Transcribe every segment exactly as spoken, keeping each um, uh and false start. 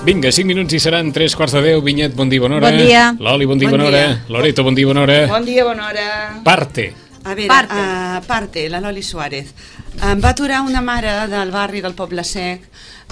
Vinga, cinc minuts i seran tres quarts de deu. Vinyet, bon dia, bona hora. Bon dia. Loli, bon dia, bon bona hora. Loreto, bon dia, bona hora. Bon dia, bona hora. Parte. A veure, Parte. uh, parte, la Loli Suárez. Em va aturar una mare del barri del Poble Sec uh,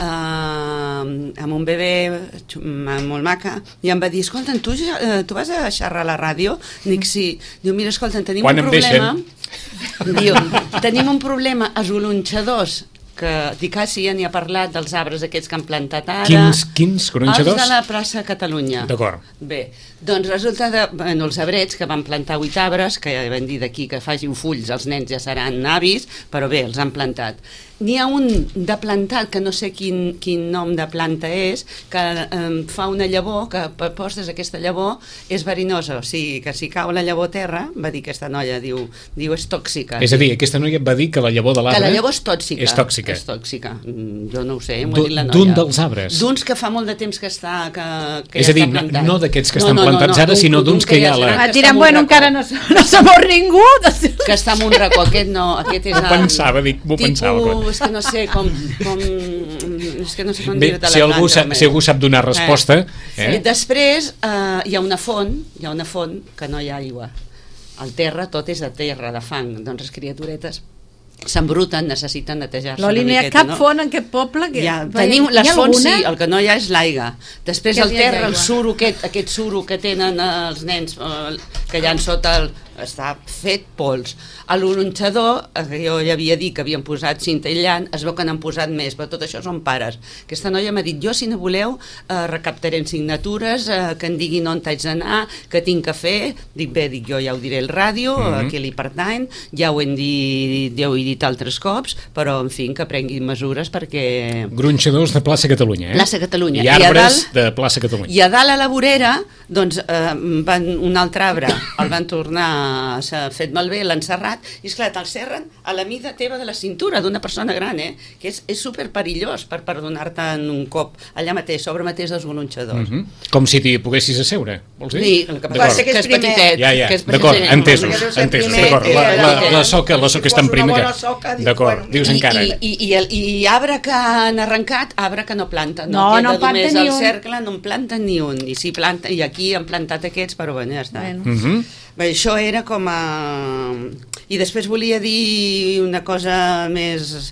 amb un bebè xu- molt maca i em va dir, escolta, tu, ja- eh, tu vas a xerrar a la ràdio? Dic, sí. Diu, mira, escolta, tenim Quan un em problema... deixen? Diu, tenim un problema a Zolonxadors, que dic, ah, sí, ja n'hi ha parlat dels arbres aquests que han plantat ara. Quins, quins, gronxadors? Els de la plaça Catalunya. D'acord. Bé, doncs resulta de, bueno, els abrets que van plantar vuit arbres, que ja van dir d'aquí que facin fulls, els nens ja seran avis, però bé, els han plantat. N'hi ha un de plantat, que no sé quin, quin nom de planta és, que eh, fa una llavor, que per postes aquesta llavor és verinosa, o sigui, que si cau la llavor a terra, va dir aquesta noia, diu, diu és tòxica. És a dir, aquesta noia et va dir que la llavor de l'arbre... Que la llavor és tòxica. És tòxica. És tòxica. Mm, Jo no ho sé, m'ho D'un- ha dit la noia. d'un dels arbres. D'uns que fa molt de temps que està... Que, que És ja a dir, està no- plantat. no d'aquests que estan plantats ara, d'un- sinó d'un d'uns que ja és la- gran, Ah, que direm, està en un bueno, racó. encara no, s- no s'ha mort ningú. Que està en un racó, aquest no, aquest és... M'ho el- pensava, dic, m'ho pensava, clar. Tipus, és que no sé com... com és que no sé com Bé, dir-te si la algú, planta, sap, si algú sap donar resposta... Eh. Eh? Després eh, hi ha una font, hi ha una font que no hi ha aigua. Al terra tot és de terra, de fang, doncs les criaturetes s'embruten, necessiten netejar-se Loli, una no hi ha miqueta, cap no? font en aquest poble que... Ja, Vai- tenim hi ha les fonts, alguna? sí, el que no hi ha és l'aigua. Després Que al hi ha terra, el aigua. suro, aquest, aquest suro que tenen els nens, eh, que hi ha sota el, està fet pols. A l'oronxador, eh, jo ja havia dit que havien posat cinta aïllant, es veu que n'han posat més, però tot això són pares. Aquesta noia m'ha dit, jo si no voleu eh, recaptarem signatures, eh, que em diguin on haig d'anar, que tinc que fer. Dic, bé, dic, jo ja ho diré al ràdio, mm -hmm. a qui li pertany, ja ho hem dit, ja ho he dit altres cops, però en fi, que prenguin mesures perquè... Gronxadors de Plaça Catalunya, eh? Plaça Catalunya. I I a arbres dalt- de Plaça Catalunya. I a dalt a la vorera, doncs, eh, van, un altre arbre el van tornar, s'ha fet malbé, l'han serrat, i esclar, te'l serren a la mida teva de la cintura d'una persona gran, eh? Que és, és superperillós per perdonar-te en un cop allà mateix, sobre mateix dels golonxadors. Mm -hmm. Com si t'hi poguessis asseure, vols dir? Sí, el que D'acord. passa que és petitet. Ja, ja, que és d'acord, petitet. entesos, Perquè deu ser entesos, primer, d'acord. eh, La, la, la- la soca, la soca és tan si fos una prima bona que... soca, dic, D'acord, bueno, dius I, encara. i, i, i, el, i arbre que han arrencat, arbre que no planta, no, No, queda no planta només ni el un. cercle, no en planten ni un, i si planta, i aquí han plantat aquests, però bueno, ja està. Bueno. Mm -hmm. Bé, això era com a... I després volia dir una cosa més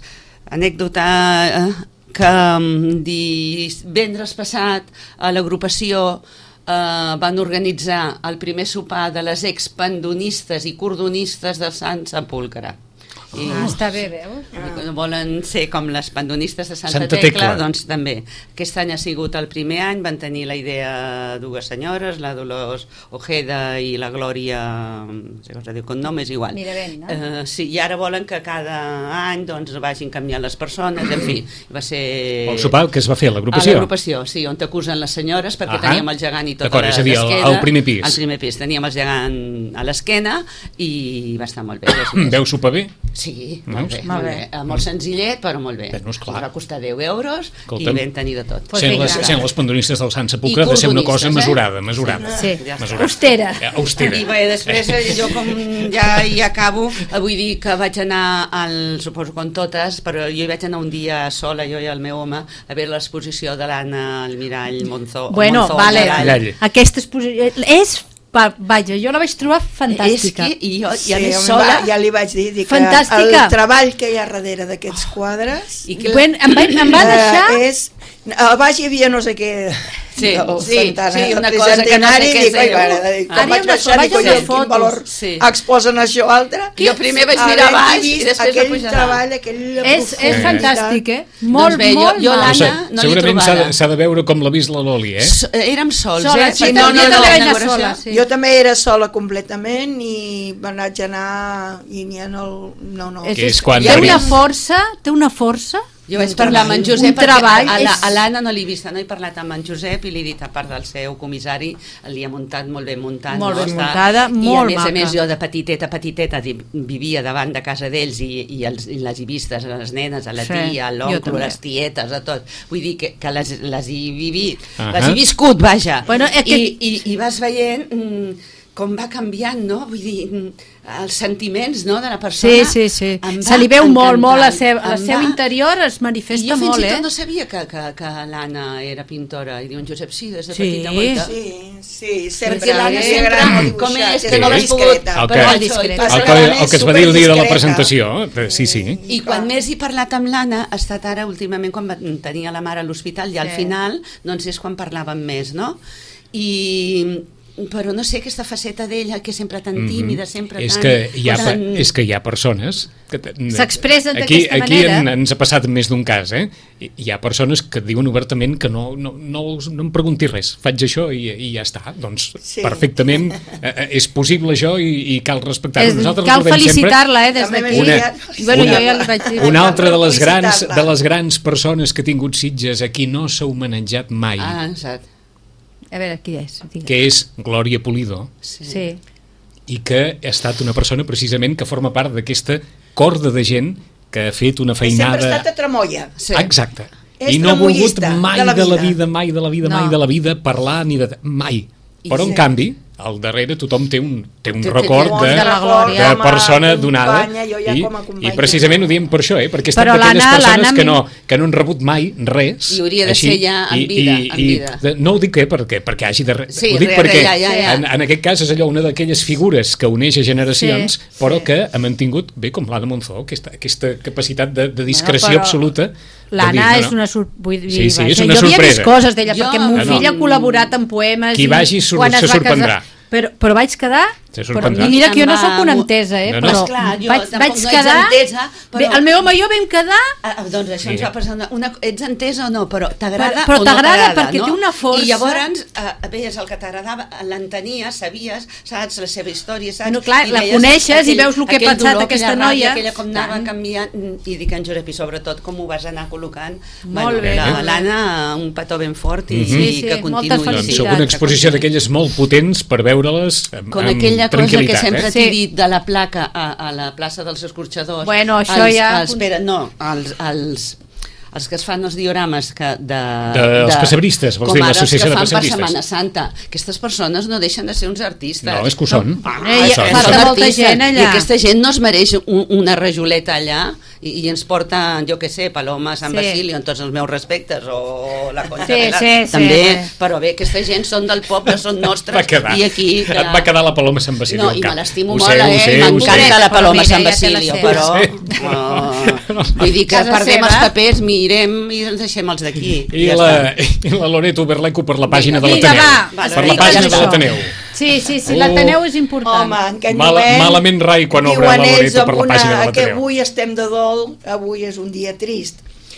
anècdota, eh, que mm, divendres passat a l'agrupació eh, van organitzar el primer sopar de les expandonistes i cordonistes de Sant Sepulcre. I, Ah, està bé, veus? i volen ser com les pandonistes de Santa, Santa Tecla, Tecla. doncs també. Aquest any ha sigut el primer any, van tenir la idea dues senyores, la Dolors Ojeda i la Glòria, no sé com es diu, con nom és igual. Miravent, no? Eh, sí, i ara volen que cada any doncs, vagin canviant les persones, en fi, va ser... El sopar que es va fer a A l'agrupació. l'agrupació, sí, on t'acusen les senyores, perquè Ahà. teníem el gegant i tota D'acord, és a dir, el- l'esquena. el primer pis. Al primer pis, teníem el gegant a l'esquena i va estar molt bé. Veu sopar bé? Sí, Veus? molt bé, Molt molt bé. bé. Eh, Molt senzillet, però molt bé. Bé, no, esclar. Ens va costar deu euros Escolta'm. i vam tenir de tot. Pues Sent vinga. les, sent les pandonistes del Sant Sepulcre I de ser una cosa cordonistes, eh? mesurada, mesurada. Sí, Ja està. Mesurada. austera. Eh, Austera. I bé, després eh, jo com ja hi acabo, eh, vull dir que vaig anar al, suposo com totes, però jo hi vaig anar un dia sola, jo i el meu home, a veure l'exposició de l'Anna Almirall Monzó. Bueno, Monzó vale. Almirall. Mirall. Aquesta exposició... És... va- Vaja, jo la vaig trobar fantàstica. És que, i jo, Sí, i a més em sola... va, ja li vaig dir, dic que Fantàstica. el treball que hi ha darrere d'aquests quadres I que Bueno, em, va, em va deixar... eh, és, a baix hi havia no sé què Sí, del sí, centenari, sí, una el cosa que no sé tricentenari, què dic, és, oi, eh? mare, dic, Ara quan hi ha vaig una- baixar, vaig dic, a oi, unes quin fotos. valor Sí. exposen això altre. Jo primer vaig Haver-hi mirar baix i vist després aquell vaig pujar treball, aquella És, és profunditat. fantàstic, eh? Molt, Doncs bé, jo- molt jo maco. l'Anna- O sigui, no l'he segurament s'ha de, trobada. s'ha de veure com l'ha vist la Loli, eh? S- Érem sols, Sola, eh? sí, Per no, tant, no, jo no, de la vaig anar inauguració- sola, sí. Jo també era sola completament i me n'haig anar i n'hi ha el... No, no. És, Que és quan té una venim. força, té una força. Jo vaig parlar amb en Un Josep perquè treball a la- és- a l'Anna no l'he vista, no he parlat amb en Josep i li he dit, a part del seu comissari, li ha muntat molt ben muntat. Molt no? ben Està- muntada, molt I a més maca. a més jo de petiteta, petiteta di- vivia davant de casa d'ells i, i, els, i les he vistes, les nenes, a la Sí, tia, a jo l'oncle, també. les tietes, a tot. Vull dir que, que les, les he vivit, Ahà. les he viscut, vaja. Bueno, és que- I, i, I vas veient... Mm, com va canviant, no? Vull dir, els sentiments, no?, de la persona. Sí, sí, sí. Em Se va li veu molt, encantant, molt, la seu, el em seu va- interior es manifesta I jo fins molt, i tot eh? no sabia que, que, que l'Anna era pintora. I diu en Josep, sí, des de Sí. petita guaita. Sí, sí, sempre. Perquè l'Anna li sempre, agrada molt com dibuixar, és, que no l'has Sí. pogut... El que- però el això, i discret. passa El que que, l'Anna el que és es va dir el dia de la superdiscreta. presentació, sí, sí. I quan més he parlat amb l'Anna ha estat ara últimament quan va- tenia la mare a l'hospital i al Sí. final doncs és quan parlàvem més, no? I però no sé, aquesta faceta d'ella que és sempre tan tímida, sempre és tan... que hi ha, tan... és que hi ha persones que te- S'expressen aquí, d'aquesta aquí manera. en, ens ha passat més d'un cas, eh? Hi hi ha persones que et diuen obertament que no, no, no, no em preguntis res, faig això i, i ja està, doncs Sí. perfectament eh, eh, és possible això i, i cal respectar-ho. És, Nosaltres cal ho veiem sempre. felicitar-la, eh, des També d'aquí. m'he Una- enviat- Bueno, una- jo ja li vaig dir. Una altra de les grans, Felicitar-la. de les grans persones que ha tingut Sitges a qui no s'ha homenatjat mai, Ah, exacte. A veure, qui és? Digues. que és Glòria Pulido, Sí. Sí. i que ha estat una persona precisament que forma part d'aquesta corda de gent que ha fet una I sempre ha feinada... estat a Tremolla. Sí. Exacte. És I no ha volgut tremollista mai de la de la vida. vida, mai de la vida, No. mai de la vida parlar ni de... mai. I Però en sí. canvi, al darrere tothom té un, té un Té- té- record té de, de la Glòria. de Com a persona donada companya, jo ja i, com a companya. i precisament ho diem per això, eh? perquè ha estat Però d'aquelles l'Anna- persones l'Anna que no, que no han rebut mai res. I hauria de així, ser ja en i- vida, i- en i vida. de- no ho dic eh, perquè, perquè hagi de... re- Sí, ho dic re- perquè ja, ja, ja. En, en aquest cas és allò una d'aquelles figures que uneix a generacions, Sí, però sí. que ha mantingut, bé, com l'Anna Monzó, aquesta, aquesta capacitat de, de discreció Bueno, però absoluta. de L'Anna dir, no, és no. una, sur... Vull dir, Sí, sí, vaja, és una jo havia sorpresa. vist coses d'ella, Jo- perquè el meu No, no. fill ha col·laborat en poemes. Qui i vagi sur- quan es se va sorprendrà. casar- Però, però vaig quedar... Se Però, sorprendrà. I mira que jo no Em va sóc una mo- entesa, eh? No, no. Però Esclar, jo vaig, tampoc vaig no ets quedar... entesa, però- Bé, el meu home i jo vam quedar... Ah, doncs això Sí. ens va passar una, una, ets entesa o no, però t'agrada Però- però o no t'agrada t'agrada, perquè no? té una força. I llavors eh, veies el que t'agradava, l'entenies, sabies, saps, la seva història, saps? Bueno, clar, I la veies coneixes i veus el que ha aquell pensat dolor, aquesta aquella ràbia, noia. aquella com anava Tant. canviant, i dic en Josep, i sobretot com ho vas anar col·locant. Molt bé, la- molt bé. L'Anna, un petó ben fort i, Mhm. i Sí, sí, que continuï. moltes Doncs felicitats. sóc una exposició que continuï. d'aquelles molt potents per veure-les amb, Con amb aquella cosa que tranquil·litat. sempre eh? t'he Sí. dit de la placa a, a la plaça dels Escorxadors. Bueno, això els, ja- Els, espera, no, els, els, els que es fan els diorames que de, De- els pessebristes, vols com dir, ara l'associació de els que fan per pessebristes. Setmana Santa. Aquestes persones no deixen de ser uns artistes. No, és que ho són. Ah, Eh, i són falta molta artistes. gent allà. I aquesta gent no es mereix un, una rajoleta allà i, i ens porten, jo què sé, Paloma, Sant Sí. Basilio, amb tots els meus respectes, o la Concha Sí, Velar, sí, sí, també, sí. però bé, aquesta gent són del poble, són nostres, Va quedar. i aquí... Et va quedar la Paloma Sant Basilio No, al i cap. me l'estimo Ho molt, sé, ho eh? sé, ho sé. M'encanta la Però Paloma mira, Sant ja te la Basilio, sé. però... Ho sé. No, vull dir que Casa perdem seva. els papers, mirem i ens deixem els d'aquí. I, ja la, està. i la Loreto Berleco per la pàgina de Vinga, l'Ateneu. va, va, Per la explica pàgina això. de l'Ateneu. Sí, sí, sí, Oh. l'Ateneu és important. Home, en aquest Mala- moment... malament rai quan obre diuen la ells Loreto per amb la pàgina de una- l'Ateneu. Que avui estem de dol, avui és un dia trist.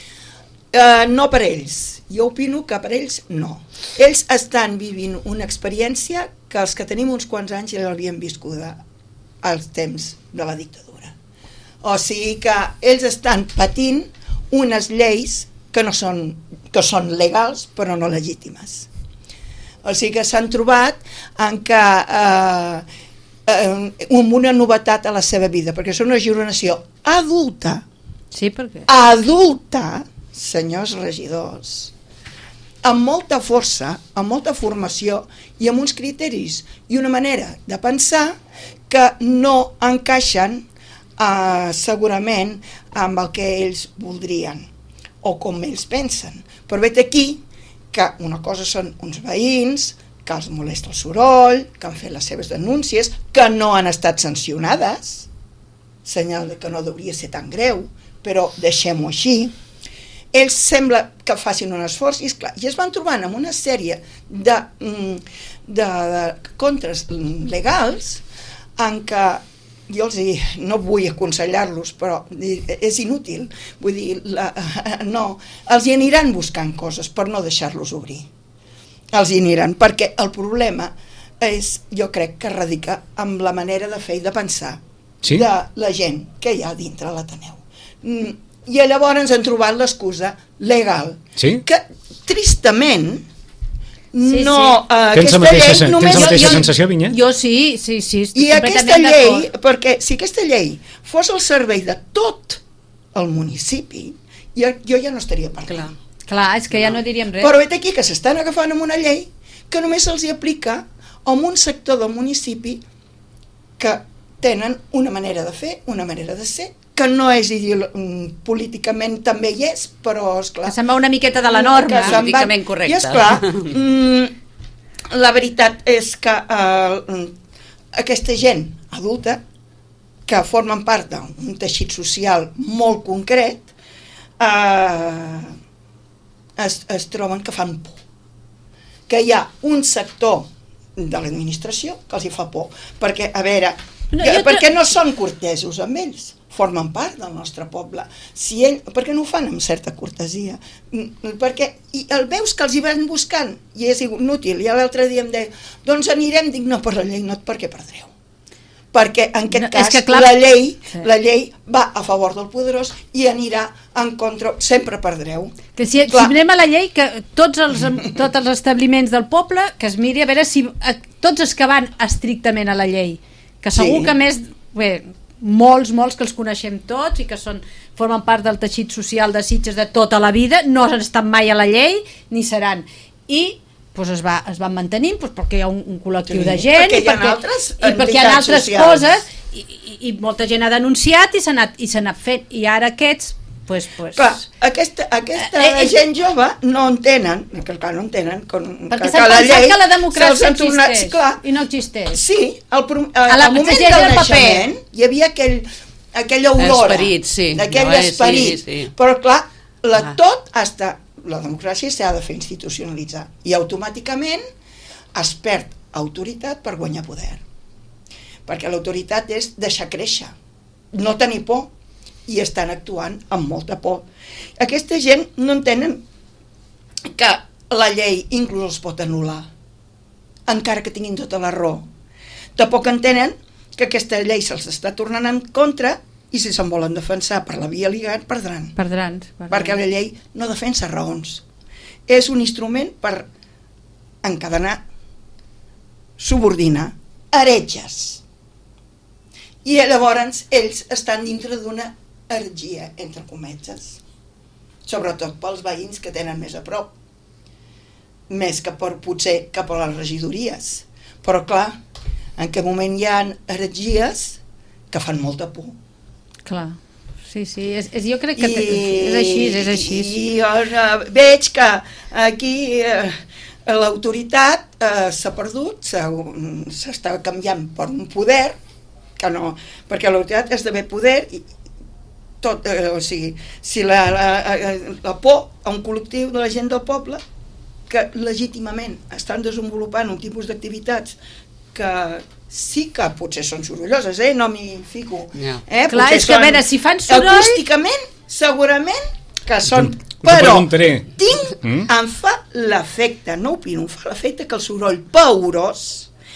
Uh, no per ells. Jo opino que per ells no. Ells estan vivint una experiència que els que tenim uns quants anys ja l'havíem viscuda als temps de la dictadura. O sigui que ells estan patint unes lleis que no són, que són legals però no legítimes. O sigui que s'han trobat en que eh, eh, amb una novetat a la seva vida, perquè són una generació adulta, Sí, perquè... adulta, senyors regidors, amb molta força, amb molta formació i amb uns criteris i una manera de pensar que no encaixen eh, segurament amb el que ells voldrien o com ells pensen. Però vet aquí que una cosa són uns veïns que els molesta el soroll, que han fet les seves denúncies, que no han estat sancionades, senyal de que no hauria ser tan greu, però deixem-ho així. Ells sembla que facin un esforç i, esclar, i es van trobant amb una sèrie de, mm, de, de contres legals en què jo els hi, no vull aconsellar-los, però és inútil, vull dir, la, no, els hi aniran buscant coses per no deixar-los obrir. Els hi aniran, perquè el problema és, jo crec que radica amb la manera de fer i de pensar Sí? de la gent que hi ha dintre l'Ateneu. Mm, I llavors ens han trobat l'excusa legal, Sí? que tristament Sí, no, sí. eh, Tens la aquesta mateixa, llei sen- només... tens la mateixa jo- sensació, Vinyet? Jo sí, sí, sí, estic I aquesta completament llei, d'acord. perquè si aquesta llei fos al servei de tot el municipi, jo, jo ja no estaria parlant. Clar. Clar, és que ja no diríem res. Però vet aquí que s'estan agafant amb una llei que només se'ls hi aplica amb un sector del municipi que tenen una manera de fer, una manera de ser, que no és ideolo- políticament també hi és, però esclar... Que se'n va una miqueta de la norma. que se'n va- Políticament correcte. I esclar, mm, la veritat és que eh, aquesta gent adulta, que formen part d'un teixit social molt concret, eh, es, es troben que fan por. Que hi ha un sector de l'administració que els hi fa por. Perquè, a veure, No, que, jo perquè tra- no són cortesos amb ells, formen part del nostre poble. Si ell, perquè no ho fan amb certa cortesia? Mm, Perquè i el veus que els hi van buscant i és inútil. I l'altre dia em deia, doncs anirem, dic, no, per la llei no, per què perdreu? Perquè en aquest No, és cas que clar- la llei Sí. la llei va a favor del poderós i anirà en contra, sempre perdreu. Que si, si Clar. anem a la llei, que tots els, tots els establiments del poble, que es miri a veure si a, tots els que van estrictament a la llei, que segur Sí. que més, bé, molts, molts que els coneixem tots i que són, formen part del teixit social de Sitges de tota la vida, no han estat mai a la llei, ni seran. I doncs es, va, es van mantenint doncs perquè hi ha un, un col·lectiu Sí, de gent perquè hi ha perquè, altres i perquè hi ha entitats altres socials. coses i, i, i molta gent ha denunciat i s'ha anat, i s'ha anat fent, i ara aquests pues, pues, Clar, aquesta, aquesta Eh, eh, gent jove no entenen, que clar, no entenen com, perquè que, s'ha que la pensat llei que la se'ls democràcia han tornat- existeix clar, i no existeix. sí, al, prom- A al la- moment la gent del era el paper. naixement hi havia aquell, aquella aurora, Esperit, sí. aquell No, eh, sí, esperit, sí. però clar, la, Ah. tot hasta la democràcia s'ha de fer institucionalitzar i automàticament es perd autoritat per guanyar poder, perquè l'autoritat és deixar créixer, no tenir por, i estan actuant amb molta por. Aquesta gent no entenen que la llei inclús els pot anul·lar, encara que tinguin tota la raó. Tampoc entenen que aquesta llei se'ls està tornant en contra i si se'n volen defensar per la via legal perdran, Perdran, perdran. perquè la llei no defensa raons. És un instrument per encadenar, subordinar, heretges. I llavors ells estan dintre d'una heretgia, entre cometes, sobretot pels veïns que tenen més a prop, més que per, potser cap a les regidories. Però clar, en aquest moment hi ha heretgies que fan molta por. Clar, sí, sí, és, és, jo crec que I, és així, és així. I jo eh, veig que aquí eh, l'autoritat eh, s'ha perdut, s'està canviant per un poder, que no, perquè l'autoritat és d'haver poder i tot, eh, o sigui, si la, la, la por a un col·lectiu de la gent del poble que legítimament estan desenvolupant un tipus d'activitats que sí que potser són sorolloses, eh? No m'hi fico. No. Eh? Clar, Potser és que a són- veure, si fan soroll... Acústicament, segurament que són... Us ho Però preguntaré. tinc, Mm? em fa l'efecte, no opino, em fa l'efecte que el soroll paurós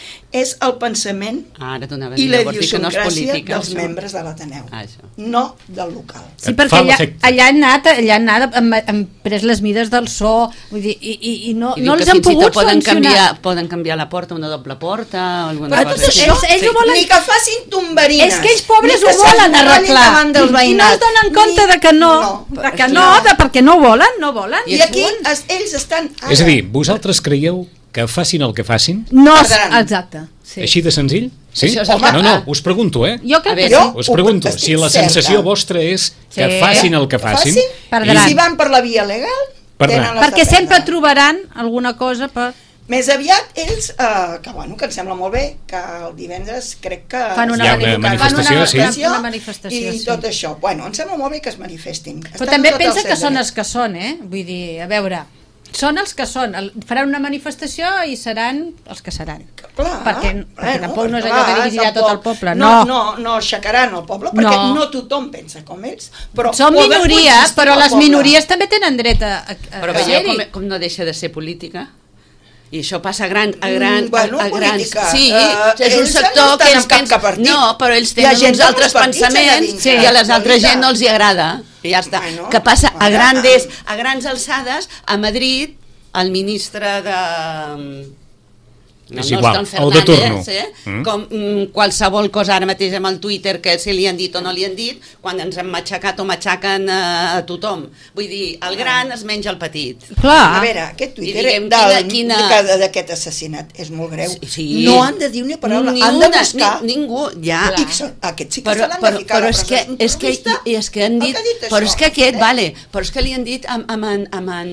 és el pensament Ara t'anava a i dir, la llavors dir que no és idiosincràsia política. dels això. membres de l'Ateneu, Ah, això. no del local. Sí, Et perquè fa allà, l'efecte. allà han anat, allà han anat, han, han pres les mides del so, vull dir, i, i, i no, I no diu els que han fins i pogut tot poden sancionar. canviar, poden canviar la porta a una doble porta o alguna Però cosa tot així. això, Ells- ells ho volen- ni que facin tombarines, És que ells pobres ni que ho volen s'enrollin arreglar davant del i no veïnat, es donen compte ni- de que no, no, de que no, de, perquè no volen, no volen. I aquí es, ells estan... Ara, És a dir, vosaltres creieu que facin el que facin? No, Perdran. exacte. Sí. Així de senzill? Sí? Això és el No, que- no, us pregunto, eh? Jo crec A que veure, sí. jo- Us pregunto, estic si la certa. sensació vostra és que Sí. facin el que facin... Perdran. I si van per la via legal, Perdran. tenen les Perquè de sempre perdre. trobaran alguna cosa per... Més aviat ells, eh, que bueno, que em sembla molt bé, que el divendres crec que Fan una Hi ha una manifestació, fan una, sí. una manifestació, i sí. tot això. Bueno, em sembla molt bé que es manifestin. Però Estan també tot el pensa seu que són dret. els que són, eh? Vull dir, a veure, són els que són. El- Faran una manifestació i seran els que seran. Clar, perquè, perquè bueno, tampoc no és clar, allò que dirigirà tot el tampoc- poble, no. no. No, no aixecaran el poble, perquè No. no, tothom pensa com ells. Però Són poden minoria, coexistir però al les poble. minories també tenen dret a, a, a Però a veieu ser-hi. com, com no deixa de ser política? I això passa a, gran, a, gran, Mm, bueno, a, a grans... política. Sí, Eh, és un ells sector no estan que en ells cap pensen... partit. No, però ells Hi ha tenen gent uns de altres molts partits allà pensaments dintre. i a les La altres veritat. gent no els hi agrada. I ja està. Bueno, que passa a, bueno, grandes, amb- a grans alçades, a Madrid, el ministre de... No, és no igual, el el de turno. Eh? Mm. Com mm, qualsevol cosa ara mateix amb el Twitter que si li han dit o no li han dit, quan ens han matxacat o matxaquen a, a tothom. Vull dir, el gran es menja el petit. Clar. A veure, aquest Twitter diguem, del- quina- quina- d'aquest assassinat és molt greu. Sí, sí. No han de dir una paraula, Ni han de una, buscar... ni, ningú, ja. I que són- aquests sí que però, se l'han però, de ficar però a la és que, presó. és que, i- és que han El dit, que ha dit però això, és que aquest, eh? vale, però és que li han dit amb, amb, en, amb en,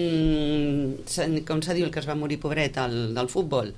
en, com se diu el que es va morir pobret, el, del futbol,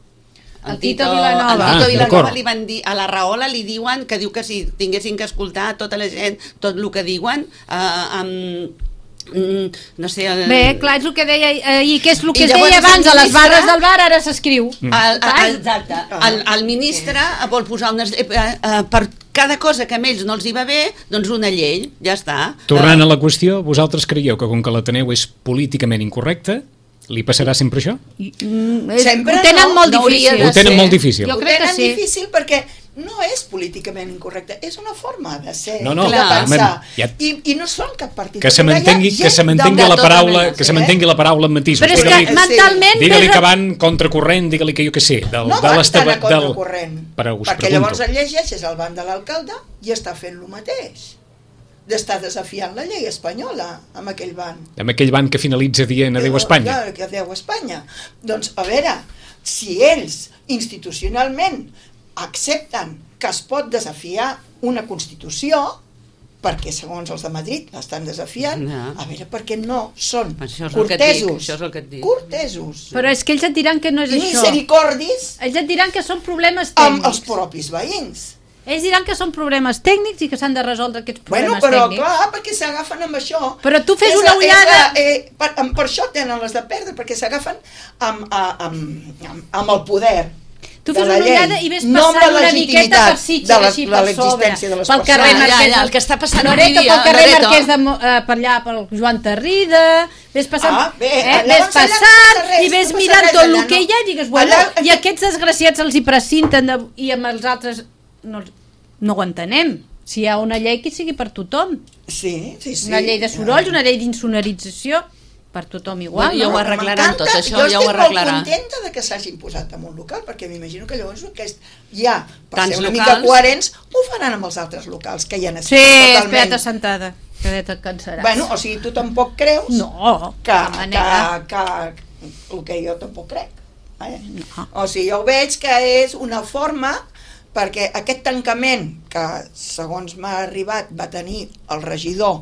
El Tito Vilanova. el Tito Ah, Vilanova d'acord. li van dir, a la Rahola li diuen que diu que si tinguessin que escoltar tota la gent, tot el que diuen, eh, amb, mm, no sé... El, Bé, clar, és el que deia ahir, que és el que I es llavors deia abans el a les ministre- barres del bar, ara s'escriu. El, el, Clar? exacte. El, el ministre vol posar unes... Eh, eh, per cada cosa que a ells no els hi va bé, doncs una llei, ja està. Tornant a la qüestió, vosaltres creieu que com que l'Ateneu és políticament incorrecte, li passarà sempre això? Mm, és, Sempre ho tenen no, molt no hauria difícil. de Ho tenen ser. molt difícil. Jo Ho crec que tenen sí. difícil perquè no és políticament incorrecte, és una forma de ser, No, no, de clar. pensar. Ja- I, I no són cap partit. Que se mantengui, que se mantengui la paraula, que se mantengui la paraula amb matisos. Però és que Digue-li- mentalment... Digue-li ves- que van contracorrent, digue-li que jo què sé, del, No de van l'estava- tan a contracorrent, Però us perquè pregunto. llavors el llegeixes al banc de l'alcalde i està fent el mateix, d'estar desafiant la llei espanyola amb aquell banc. Amb aquell banc que finalitza dient adéu Espanya. Que, que adéu Espanya. Doncs, a veure, si ells institucionalment accepten que es pot desafiar una Constitució, perquè segons els de Madrid l'estan desafiant, No. a veure per què no són Això és el que et dic, cortesos. això és el que et dic. Cortesos. Però és que ells et diran que no és I això. misericordis Ells et diran que són problemes amb els tècnics. propis veïns. Ells diran que són problemes tècnics i que s'han de resoldre aquests Bueno, problemes però tècnics. clar, perquè s'agafen amb això. Però tu fes És- una és- ullada- Eh, per, amb- per això tenen les de perdre, perquè s'agafen amb, a- amb, amb, amb el poder. Tu de fes la una llei, ullada i ves no amb passant la una miqueta legitimitat per Sitges, de la- així de per sobre. l'existència de les Pel carrer persones. Marquès, Ja, ja, el que està passant Loreto, avui dia, pel carrer Loreto. Marquès de, Mo- eh, per allà, pel Joan Tarrida, ves passant, Ah, bé, eh, allà ves doncs allà no passant passa res, i ves no passa mirant res tot allà, el que no. hi ha i digues, bueno, Allà- i aquests desgraciats els hi precinten de, i amb els altres no, els- no ho entenem. Si hi ha una llei que sigui per tothom, Sí, sí, sí. una llei de sorolls, una llei d'insonorització, per tothom igual. Bueno, ja no? ho arreglaran M'encanta, tot això, jo ja ho estic arreglarà. molt contenta de que s'hagin posat en un local, perquè m'imagino que llavors aquest, ja, per Tants ser una locals. mica coherents, ho faran amb els altres locals, que ja Sí, necessiten espera't assentada, que et cansaràs. Bueno, o sigui, tu tampoc creus no, que, de manera. que, que el que jo tampoc crec. Eh? No. O sigui, jo veig que és una forma, perquè aquest tancament que, segons m'ha arribat, va tenir el regidor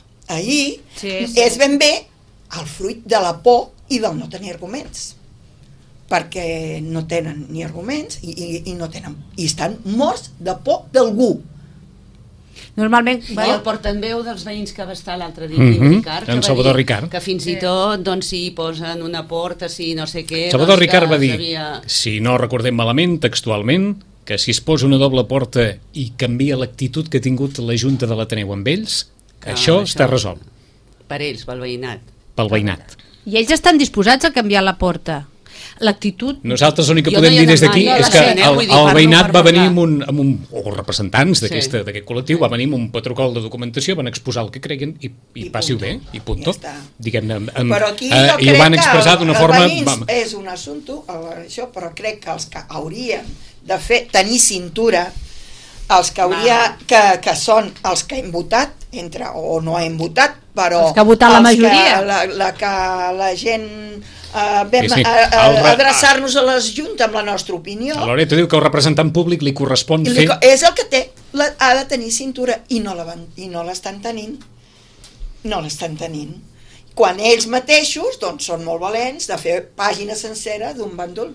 ahir, Sí, sí. és ben bé el fruit de la por i del no tenir arguments. Perquè no tenen ni arguments i, i, i no tenen i estan morts de por d'algú. Normalment, I bueno, el portaveu dels veïns que va estar l'altre dia, Mhm, mm Ricard, que en va Salvador dir Ricard. que fins i tot, doncs, si posen una porta, si no sé què... Salvador doncs, Ricard que va dir, s'havia- si no recordem malament, textualment, que si es posa una doble porta i canvia l'actitud que ha tingut la Junta de l'Ateneu amb ells, Ah, això, això. està resolt Per ells, pel veïnat. pel veïnat. i ells estan disposats a canviar la porta. L'actitud... Nosaltres l'únic que Jo podem no hi he dir des anat d'aquí mai, no és la que sé, eh? el, Vull dir, el parlo veïnat per va venir parlar. amb un, amb un o representants Sí. d'aquesta- d'aquest col·lectiu, va venir amb un protocol de documentació, van exposar el que creien i, i, I passi-ho punto. bé, i punto. Ja està. Diguem-ne, amb- amb- Però aquí eh, jo i ho crec van que expressar d'una els forma... veïns vam- és un assumpte, això, però crec que els que haurien de fer tenir cintura, els que hauria, que, que són els que hem votat, entre o no hem votat, però Els que ha votat la els majoria. que, la, la que la gent eh, vam Sí, sí. a- a- El re- adreçar-nos a les Juntes amb la nostra opinió. El Loreto diu que el representant públic li correspon I fer... li, és el que té, la, ha de tenir cintura i no la van, i no l'estan tenint. No l'estan tenint. Quan ells mateixos doncs, són molt valents de fer pàgina sencera d'un bàndol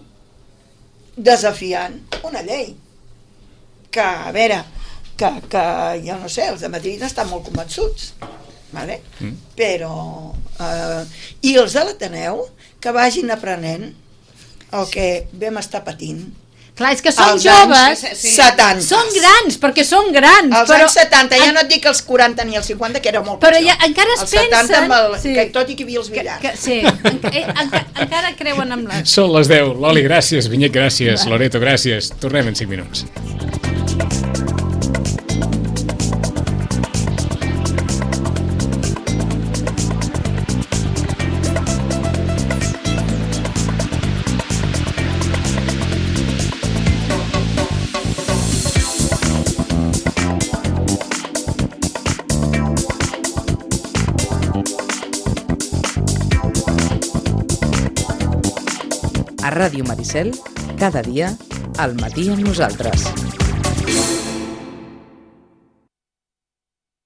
desafiant una llei que, a veure, que, que jo no sé, els de Madrid estan molt convençuts, vale? Mm. Però eh, i els de l'Ateneu que vagin aprenent el que vam estar patint Clar, és que són als joves, anys setanta. són grans, perquè són grans, Als però... anys setanta, ja no et dic els quaranta ni els cinquanta, que era molt Però pitjor. ja encara es Els setanta pensen- amb el, sí. que, tot i que hi havia els Que, billars. que, sí, en, eh, enca, encara creuen amb les... Són les deu. Loli, gràcies. Vinyet, gràcies. Loreto, gràcies. Tornem en cinc minuts. A Ràdio Maricel, cada dia, al matí amb nosaltres.